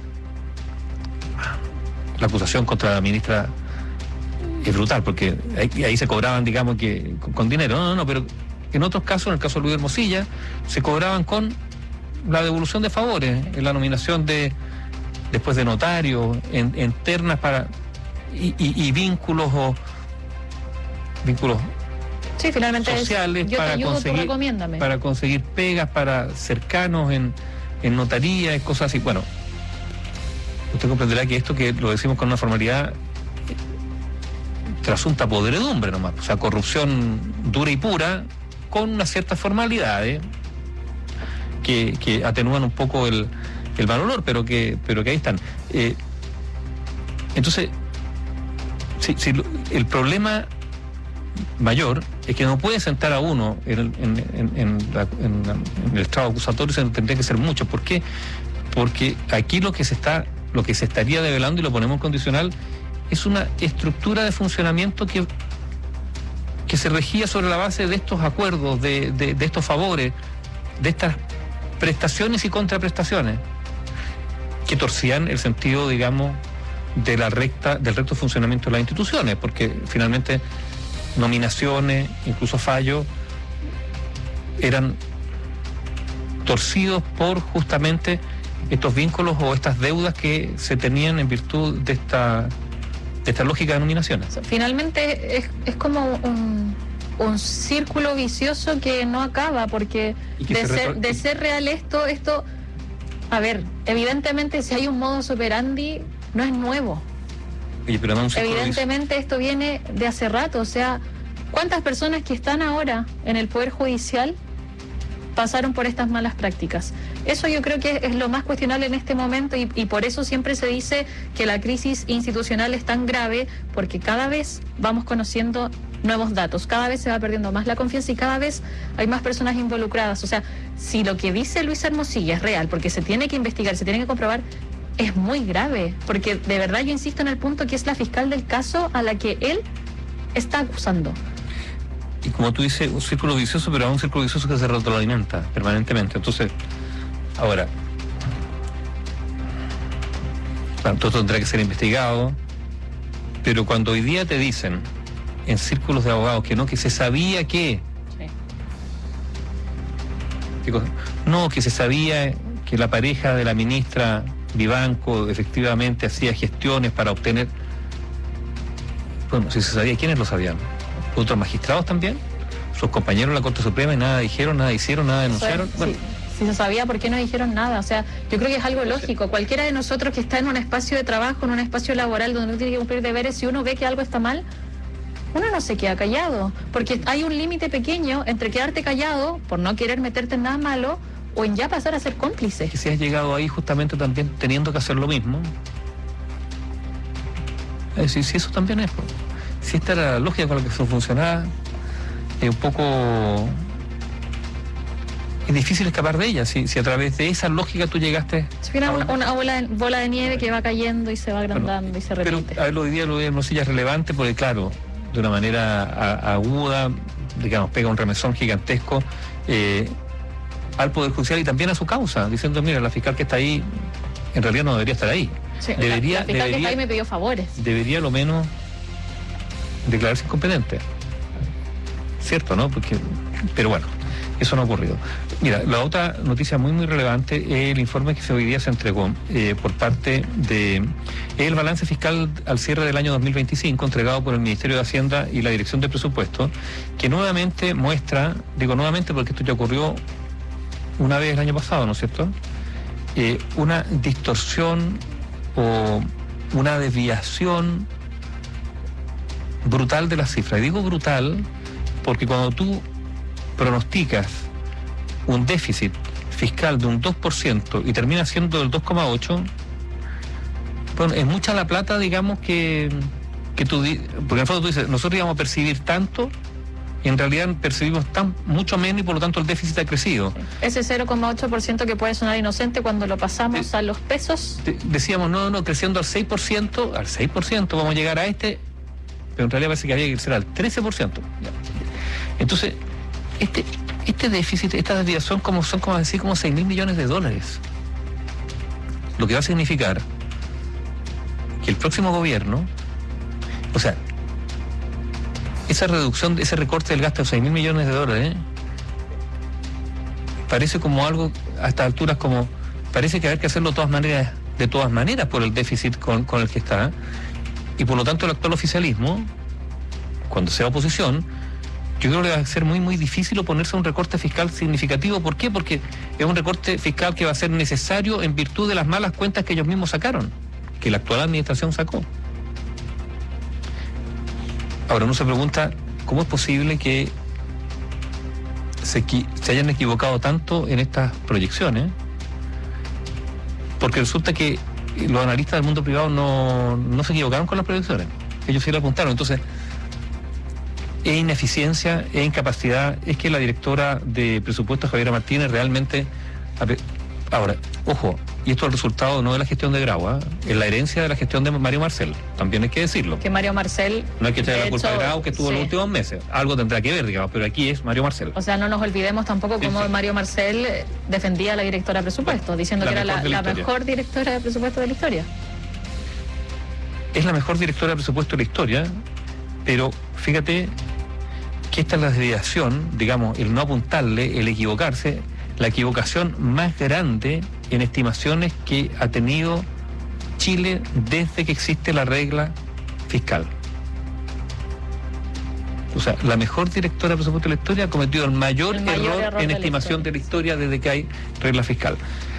La acusación contra la ministra es brutal, porque ahí se cobraban, digamos, que con dinero. No, pero en otros casos, en el caso de Luis Hermosilla, se cobraban con la devolución de favores, en la nominación después de notarios, en ternas y vínculos sí, finalmente sociales yo para te ayudo, conseguir, tú recomiéndame. para conseguir pegas para cercanos en notaría y cosas así. Bueno, usted comprenderá que esto, que lo decimos con una formalidad, trasunta podredumbre nomás, o sea, corrupción dura y pura, con unas ciertas formalidades que atenúan un poco el mal olor, pero que ahí están. Entonces, el problema mayor es que no puede sentar a uno en el estrado acusatorio, se tendría que ser mucho. ¿Por qué? Porque aquí lo que se estaría develando, y lo ponemos condicional, es una estructura de funcionamiento que se regía sobre la base de estos acuerdos, de estos favores, de estas prestaciones y contraprestaciones, que torcían el sentido, digamos, del recto funcionamiento de las instituciones, porque finalmente nominaciones, incluso fallos, eran torcidos por justamente estos vínculos o estas deudas que se tenían en virtud de esta lógica de nominaciones. Finalmente es como un círculo vicioso que no acaba, porque de ser real esto, a ver, evidentemente si hay un modus operandi, no es nuevo. Oye, pero no, evidentemente esto viene de hace rato, o sea, ¿cuántas personas que están ahora en el Poder Judicial pasaron por estas malas prácticas? Eso yo creo que es lo más cuestionable en este momento, y por eso siempre se dice que la crisis institucional es tan grave, porque cada vez vamos conociendo nuevos datos, cada vez se va perdiendo más la confianza y cada vez hay más personas involucradas. O sea, si lo que dice Luis Hermosilla es real, porque se tiene que investigar, se tiene que comprobar, es muy grave, porque de verdad yo insisto en el punto que es la fiscal del caso a la que él está acusando. Y como tú dices, un círculo vicioso, pero es un círculo vicioso que se retroalimenta permanentemente. Entonces, ahora, todo tendrá que ser investigado, pero cuando hoy día te dicen en círculos de abogados que se sabía que... Sí. No, que se sabía que la pareja de la ministra Vivanco efectivamente hacía gestiones para obtener... Bueno, si se sabía, ¿quiénes lo sabían? ¿Otros magistrados también? ¿Sus compañeros de la Corte Suprema y nada dijeron, nada hicieron, nada denunciaron? Sí. Bueno. Si se sabía, ¿por qué no dijeron nada? O sea, yo creo que es algo lógico. Cualquiera de nosotros que está en un espacio de trabajo, en un espacio laboral donde uno tiene que cumplir deberes, si uno ve que algo está mal, uno no se queda callado, porque hay un límite pequeño entre quedarte callado por no querer meterte en nada malo o en ya pasar a ser cómplice. Que si has llegado ahí justamente también teniendo que hacer lo mismo. Es decir, si eso también es, si esta era la lógica con la que eso funcionaba, un poco es difícil escapar de ella, si a través de esa lógica tú llegaste... Si viene una bola de nieve que va cayendo y se va agrandando y se repite. Pero a ver, hoy día lo de Hermosilla es relevante porque, claro, de una manera aguda, digamos, pega un remesón gigantesco al Poder Judicial y también a su causa, diciendo, mira, la fiscal que está ahí en realidad no debería estar ahí. Sí, la fiscal que está ahí me pidió favores. Debería lo menos declararse incompetente. ¿Cierto, no? Pero bueno, eso no ha ocurrido. Mira, la otra noticia muy muy relevante es el informe que hoy día se entregó por parte de el balance fiscal al cierre del año 2025 entregado por el Ministerio de Hacienda y la Dirección de Presupuesto, que nuevamente muestra, digo nuevamente porque esto ya ocurrió una vez el año pasado, ¿no es cierto? Una distorsión o una desviación brutal de las cifras. Y digo brutal porque cuando tú pronosticas un déficit fiscal de un 2% y termina siendo del 2,8%, bueno, es mucha la plata, digamos, que tú... Porque en el fondo tú dices, nosotros íbamos a percibir tanto y en realidad percibimos mucho menos y por lo tanto el déficit ha crecido. Ese 0,8% que puede sonar inocente cuando lo pasamos a los pesos. Decíamos, no, creciendo al 6% vamos a llegar a pero en realidad parece que había que crecer al 13%. Entonces, este déficit, esta desviación son como decir como 6.000 millones de dólares. Lo que va a significar que el próximo gobierno, o sea, esa reducción, ese recorte del gasto de 6.000 millones de dólares, parece como algo, a estas alturas, como parece que hay que hacerlo de todas maneras por el déficit con el que está, y por lo tanto el actual oficialismo, cuando sea oposición, yo creo que va a ser muy muy difícil oponerse a un recorte fiscal significativo. ¿Por qué? Porque es un recorte fiscal que va a ser necesario en virtud de las malas cuentas que ellos mismos sacaron, que la actual administración sacó. Ahora uno se pregunta, ¿cómo es posible que se hayan equivocado tanto en estas proyecciones? Porque resulta que los analistas del mundo privado no se equivocaron con las proyecciones. Ellos sí lo apuntaron. Entonces, es ineficiencia, es incapacidad, es que la directora de presupuestos, Javiera Martínez, realmente... Ahora, ojo, y esto es el resultado no de la gestión de Grau, es la herencia de la gestión de Mario Marcel, también hay que decirlo. Que Mario Marcel... No hay que echarle la culpa de Grau, que estuvo en los últimos meses, algo tendrá que ver, digamos, pero aquí es Mario Marcel. O sea, no nos olvidemos tampoco cómo Mario Marcel defendía a la directora de presupuestos, diciendo que era la mejor directora de presupuestos de la historia. Es la mejor directora de presupuestos de la historia, pero fíjate que esta es la desviación, digamos, el no apuntarle, el equivocarse, la equivocación más grande en estimaciones que ha tenido Chile desde que existe la regla fiscal. O sea, la mejor directora de presupuesto de la historia ha cometido el mayor error en estimación de la historia desde que hay regla fiscal.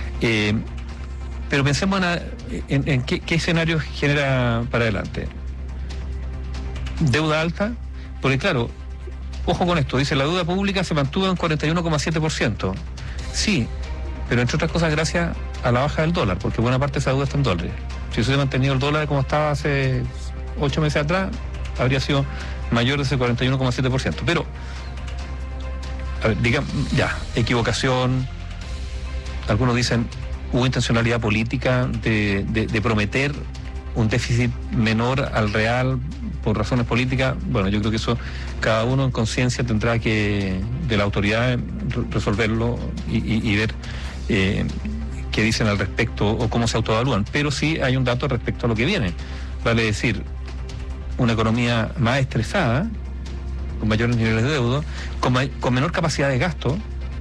Pero pensemos en qué escenario genera para adelante. Deuda alta, porque claro, ojo con esto, dice la deuda pública se mantuvo en 41,7%. Sí, pero entre otras cosas gracias a la baja del dólar, porque buena parte de esa deuda está en dólares. Si hubiese mantenido el dólar como estaba hace 8 meses atrás, habría sido mayor de ese 41,7%. Pero, a ver, digamos, ya, equivocación, algunos dicen, hubo intencionalidad política de prometer un déficit menor al real por razones políticas. Bueno, yo creo que eso cada uno en conciencia tendrá que, de la autoridad, resolverlo y ver qué dicen al respecto o cómo se autoevalúan. Pero sí hay un dato respecto a lo que viene. Vale decir, una economía más estresada, con mayores niveles de deuda, con menor capacidad de gasto,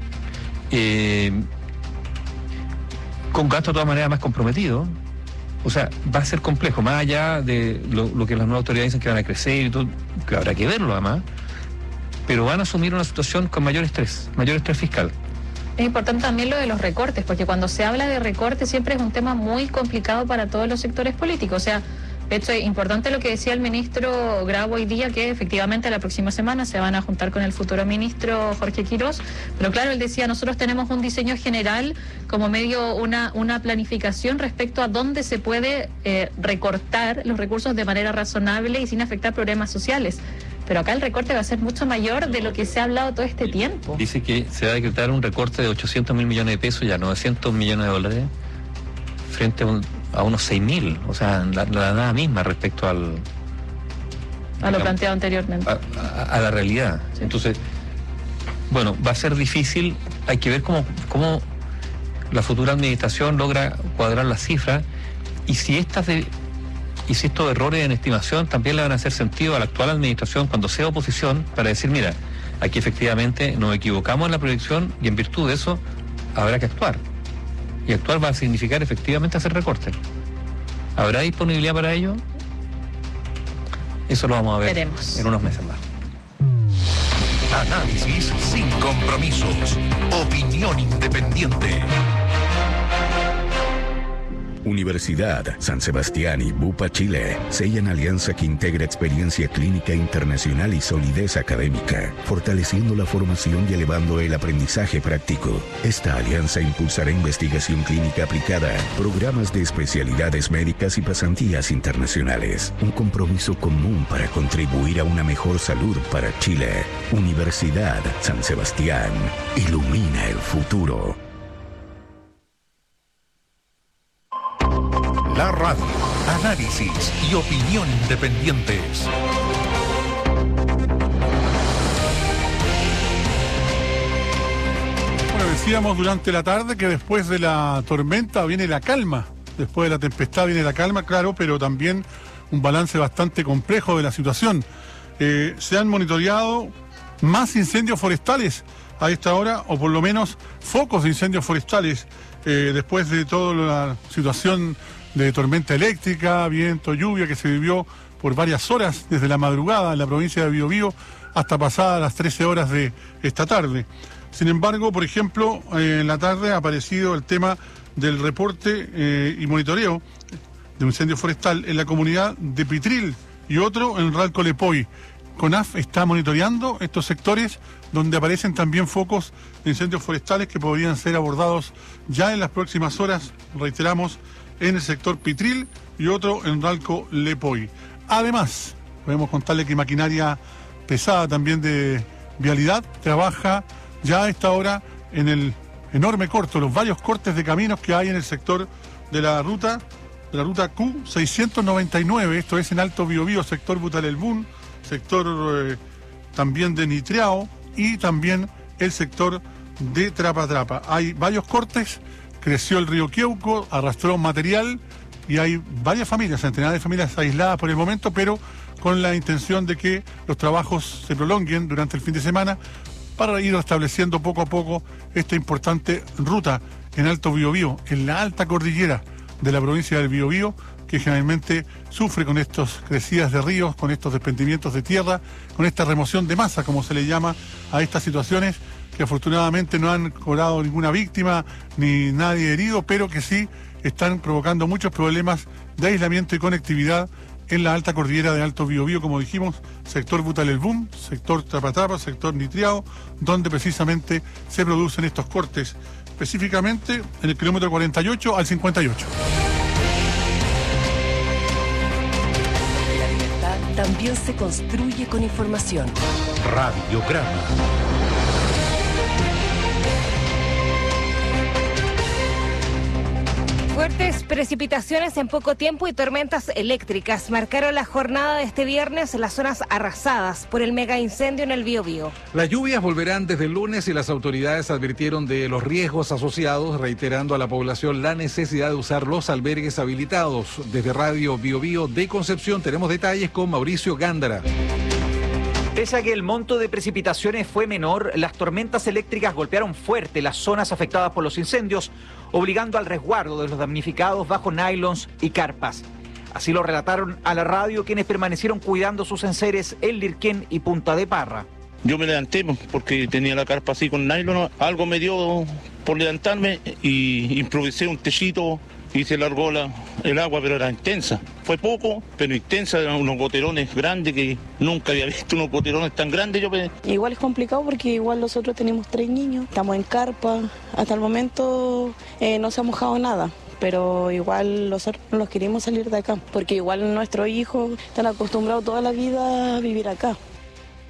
con gasto de todas maneras más comprometido. O sea, va a ser complejo, más allá de lo que las nuevas autoridades dicen que van a crecer y todo, que habrá que verlo además, pero van a asumir una situación con mayor estrés fiscal. Es importante también lo de los recortes, porque cuando se habla de recortes siempre es un tema muy complicado para todos los sectores políticos. O sea, de hecho es importante lo que decía el ministro Grau hoy día, que efectivamente la próxima semana se van a juntar con el futuro ministro Jorge Quirós, pero claro, él decía, nosotros tenemos un diseño general como medio una planificación respecto a dónde se puede recortar los recursos de manera razonable y sin afectar problemas sociales. Pero acá el recorte va a ser mucho mayor de lo que se ha hablado todo este tiempo. Dice que se va a decretar un recorte de 800.000 millones de pesos, ya 900 millones de dólares, frente a unos 6.000, o sea, la nada misma respecto a lo planteado anteriormente. A la realidad. Sí. Entonces, bueno, va a ser difícil, hay que ver cómo la futura administración logra cuadrar las cifras y si estos errores en estimación también le van a hacer sentido a la actual administración cuando sea oposición para decir, mira, aquí efectivamente nos equivocamos en la proyección y en virtud de eso habrá que actuar. Y actuar va a significar efectivamente hacer recortes. ¿Habrá disponibilidad para ello? Eso lo vamos a ver en unos meses más. Análisis sin compromisos. Opinión independiente. Universidad San Sebastián y Bupa Chile sellan alianza que integra experiencia clínica internacional y solidez académica, fortaleciendo la formación y elevando el aprendizaje práctico. Esta alianza impulsará investigación clínica aplicada, programas de especialidades médicas y pasantías internacionales. Un compromiso común para contribuir a una mejor salud para Chile. Universidad San Sebastián. Ilumina el futuro. La radio, análisis y opinión independientes. Bueno, decíamos durante la tarde que después de la tormenta viene la calma. Después de la tempestad viene la calma, claro, pero también un balance bastante complejo de la situación. Se han monitoreado más incendios forestales a esta hora, o por lo menos focos de incendios forestales, después de toda la situación de tormenta eléctrica, viento, lluvia que se vivió por varias horas desde la madrugada en la provincia de Biobío hasta pasadas las 13 horas de esta tarde. Sin embargo, por ejemplo, en la tarde ha aparecido el tema del reporte y monitoreo de un incendio forestal en la comunidad de Pitril y otro en Ralco Lepoy. CONAF está monitoreando estos sectores donde aparecen también focos de incendios forestales que podrían ser abordados ya en las próximas horas, reiteramos, en el sector Pitril y otro en Ralco Lepoy. Además, podemos contarle que maquinaria pesada también de vialidad trabaja ya a esta hora en el enorme corto, los varios cortes de caminos que hay en el sector de la ruta Q699, esto es en Alto Biobío, sector Butalelbún, sector también de Nitriao y también el sector de Trapa. Hay varios cortes. Creció el río Queuco, arrastró material y hay varias familias, centenares de familias aisladas por el momento, pero con la intención de que los trabajos se prolonguen durante el fin de semana para ir estableciendo poco a poco esta importante ruta en Alto Biobío, en la alta cordillera de la provincia del Biobío, que generalmente sufre con estas crecidas de ríos, con estos desprendimientos de tierra, con esta remoción de masa, como se le llama a estas situaciones, que afortunadamente no han cobrado ninguna víctima ni nadie herido, pero que sí están provocando muchos problemas de aislamiento y conectividad en la alta cordillera de Alto Biobío, como dijimos, sector Butalelbún, sector Trapa, sector Nitriao, donde precisamente se producen estos cortes, específicamente en el kilómetro 48 al 58. La libertad también se construye con información. Radiograma. Fuertes precipitaciones en poco tiempo y tormentas eléctricas marcaron la jornada de este viernes en las zonas arrasadas por el mega incendio en el Biobío. Las lluvias volverán desde el lunes y las autoridades advirtieron de los riesgos asociados, reiterando a la población la necesidad de usar los albergues habilitados. Desde Radio Biobío de Concepción tenemos detalles con Mauricio Gándara. Pese a que el monto de precipitaciones fue menor, las tormentas eléctricas golpearon fuerte las zonas afectadas por los incendios, obligando al resguardo de los damnificados bajo nylons y carpas. Así lo relataron a la radio quienes permanecieron cuidando sus enseres en Lirquén y Punta de Parra. Yo me levanté porque tenía la carpa así con nylon, algo me dio por levantarme y improvisé un techito y se largó el agua, pero era intensa. Fue poco, pero intensa, eran unos goterones grandes que nunca había visto unos goterones tan grandes. Igual es complicado porque igual nosotros tenemos 3 niños, estamos en carpa, hasta el momento no se ha mojado nada. Pero igual nosotros no los queremos salir de acá, porque igual nuestros hijos están acostumbrados toda la vida a vivir acá.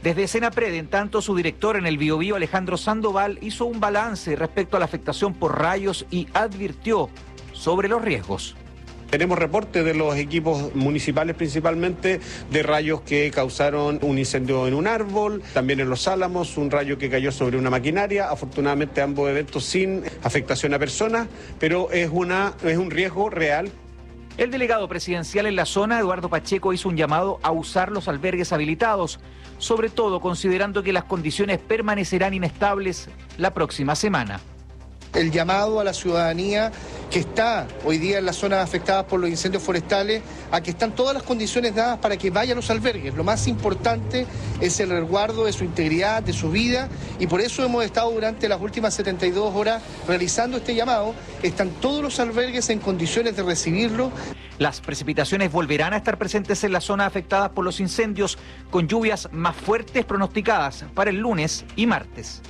Desde Senapred, en tanto, su director en el Biobío, Alejandro Sandoval, hizo un balance respecto a la afectación por rayos y advirtió sobre los riesgos. Tenemos reportes de los equipos municipales principalmente de rayos que causaron un incendio en un árbol, también en Los Álamos, un rayo que cayó sobre una maquinaria. Afortunadamente ambos eventos sin afectación a personas, pero es un riesgo real. El delegado presidencial en la zona, Eduardo Pacheco, hizo un llamado a usar los albergues habilitados, sobre todo considerando que las condiciones permanecerán inestables la próxima semana. El llamado a la ciudadanía que está hoy día en las zonas afectadas por los incendios forestales, a que están todas las condiciones dadas para que vayan a los albergues. Lo más importante es el resguardo de su integridad, de su vida, y por eso hemos estado durante las últimas 72 horas realizando este llamado. Están todos los albergues en condiciones de recibirlo. Las precipitaciones volverán a estar presentes en las zonas afectadas por los incendios, con lluvias más fuertes pronosticadas para el lunes y martes.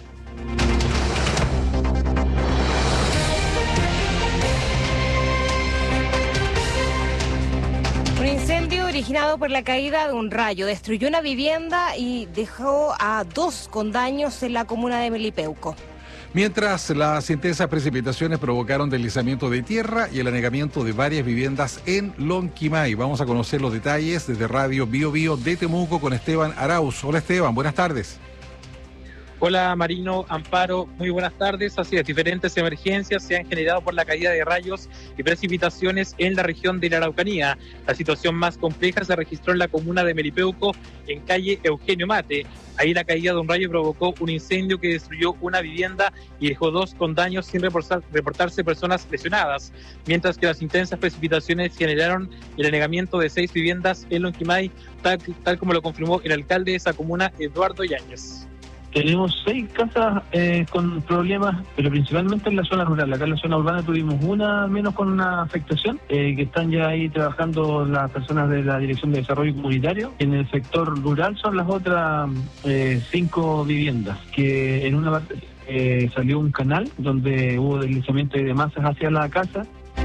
Un incendio originado por la caída de un rayo destruyó una vivienda y dejó a 2 con daños en la comuna de Melipeuco. Mientras las intensas precipitaciones provocaron deslizamiento de tierra y el anegamiento de varias viviendas en Lonquimay. Vamos a conocer los detalles desde Radio Biobío de Temuco con Esteban Arauz. Hola Esteban, buenas tardes. Hola Marino, Amparo, muy buenas tardes. Así es, diferentes emergencias se han generado por la caída de rayos y precipitaciones en la región de la Araucanía. La situación más compleja se registró en la comuna de Melipeuco, en calle Eugenio Mate. Ahí la caída de un rayo provocó un incendio que destruyó una vivienda y dejó 2 con daños sin reportarse personas lesionadas, mientras que las intensas precipitaciones generaron el anegamiento de 6 viviendas en Lonquimay, tal como lo confirmó el alcalde de esa comuna, Eduardo Yáñez. Tenemos 6 casas con problemas, pero principalmente en la zona rural. Acá en la zona urbana tuvimos una menos con una afectación, que están ya ahí trabajando las personas de la Dirección de Desarrollo Comunitario. En el sector rural son las otras 5 viviendas, que en una parte salió un canal donde hubo deslizamiento de masas hacia la casa.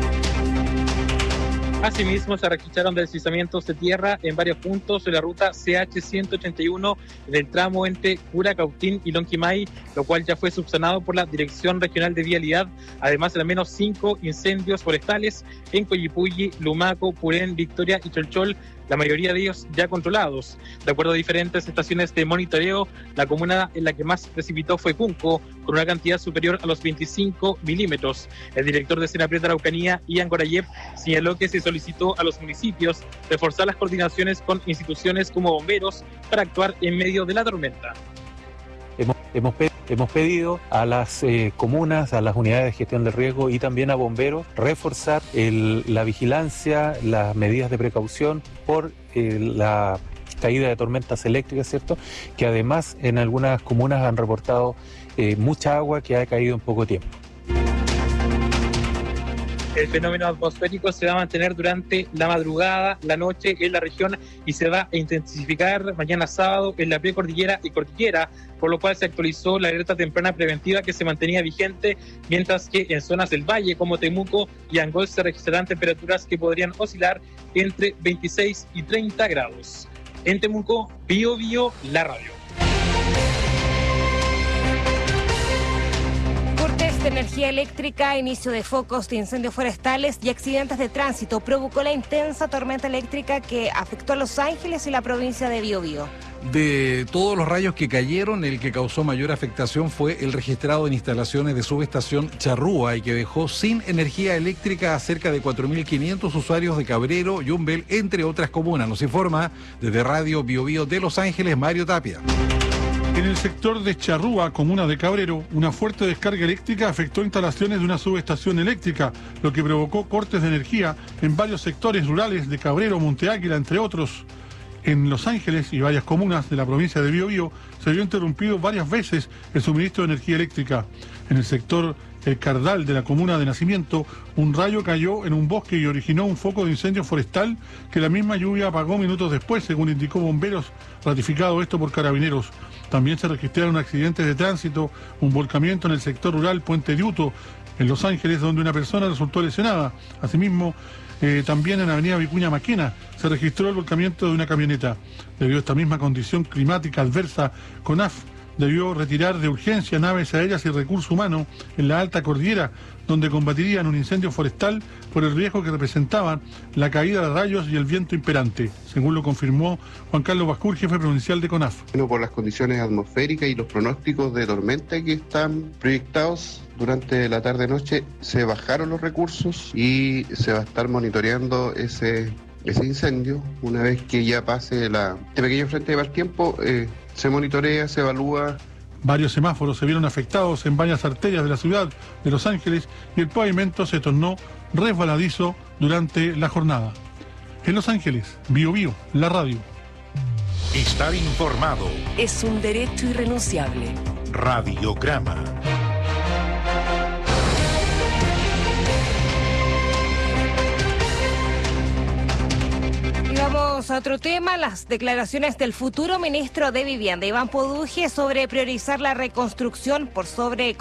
Asimismo, se registraron deslizamientos de tierra en varios puntos de la ruta CH-181 del tramo entre Curacautín y Lonquimay, lo cual ya fue subsanado por la Dirección Regional de Vialidad, además de al menos 5 incendios forestales en Coyipulli, Lumaco, Purén, Victoria y Cholchol, la mayoría de ellos ya controlados. De acuerdo a diferentes estaciones de monitoreo, la comuna en la que más precipitó fue Cunco, con una cantidad superior a los 25 milímetros. El director de Senapred de Araucanía, Ian Gorayev, señaló que se solicitó a los municipios reforzar las coordinaciones con instituciones como bomberos para actuar en medio de la tormenta. Hemos pedido a las comunas, a las unidades de gestión del riesgo y también a bomberos reforzar la vigilancia, las medidas de precaución por la caída de tormentas eléctricas, ¿cierto? Que además en algunas comunas han reportado mucha agua que ha caído en poco tiempo. El fenómeno atmosférico se va a mantener durante la madrugada, la noche en la región y se va a intensificar mañana sábado en la precordillera y cordillera, por lo cual se actualizó la alerta temprana preventiva que se mantenía vigente, mientras que en zonas del valle como Temuco y Angol se registrarán temperaturas que podrían oscilar entre 26 y 30 grados. En Temuco, Biobío, la radio. De energía eléctrica, inicio de focos de incendios forestales y accidentes de tránsito provocó la intensa tormenta eléctrica que afectó a Los Ángeles y la provincia de Biobío. De todos los rayos que cayeron, el que causó mayor afectación fue el registrado en instalaciones de subestación Charrúa y que dejó sin energía eléctrica a cerca de 4.500 usuarios de Cabrero, Yumbel, entre otras comunas. Nos informa desde Radio Biobío de Los Ángeles, Mario Tapia. En el sector de Charrúa, comuna de Cabrero, una fuerte descarga eléctrica afectó instalaciones de una subestación eléctrica, lo que provocó cortes de energía en varios sectores rurales de Cabrero, Monte Águila, entre otros. En Los Ángeles y varias comunas de la provincia de Biobío se vio interrumpido varias veces el suministro de energía eléctrica. En el sector El Cardal de la comuna de Nacimiento, un rayo cayó en un bosque y originó un foco de incendio forestal que la misma lluvia apagó minutos después, según indicó bomberos, ratificado esto por carabineros. También se registraron accidentes de tránsito, un volcamiento en el sector rural Puente de Uto, en Los Ángeles, donde una persona resultó lesionada. Asimismo, También en Avenida Vicuña Maquena se registró el volcamiento de una camioneta. Debido a esta misma condición climática adversa, CONAF debió retirar de urgencia naves aéreas y recursos humanos en la alta cordillera, donde combatirían un incendio forestal por el riesgo que representaban la caída de rayos y el viento imperante, según lo confirmó Juan Carlos Bascur, jefe provincial de CONAF. Bueno, por las condiciones atmosféricas y los pronósticos de tormenta que están proyectados durante la tarde-noche, se bajaron los recursos y se va a estar monitoreando ese incendio. Una vez que ya pase este pequeño frente de mal tiempo, se monitorea, se evalúa. Varios semáforos se vieron afectados en varias arterias de la ciudad de Los Ángeles y el pavimento se tornó resbaladizo durante la jornada. En Los Ángeles, Bío Bío, la radio. Estar informado. Es un derecho irrenunciable. Radiograma. Vamos a otro tema, las declaraciones del futuro ministro de Vivienda, Iván Poduje, sobre priorizar la reconstrucción por sobre